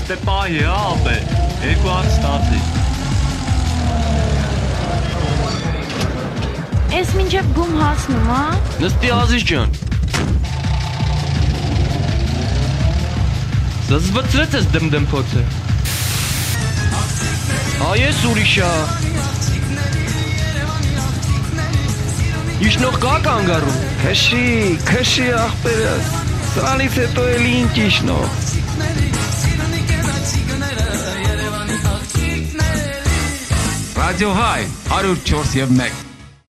Ստե պահի հա ապե, 2 հատ ստացի։ Ես մինչև գում հասնում, հա։ Նստի Ազիզ ջան։ Զզվծրեց ես դմդմփոցը։ Այս ուրիշա։ Իշնող կա կանգարում։ Քշի ախպերս։ Սրանից հետո էլի ինչ իշնող։ Ռադիո Հայ 104.1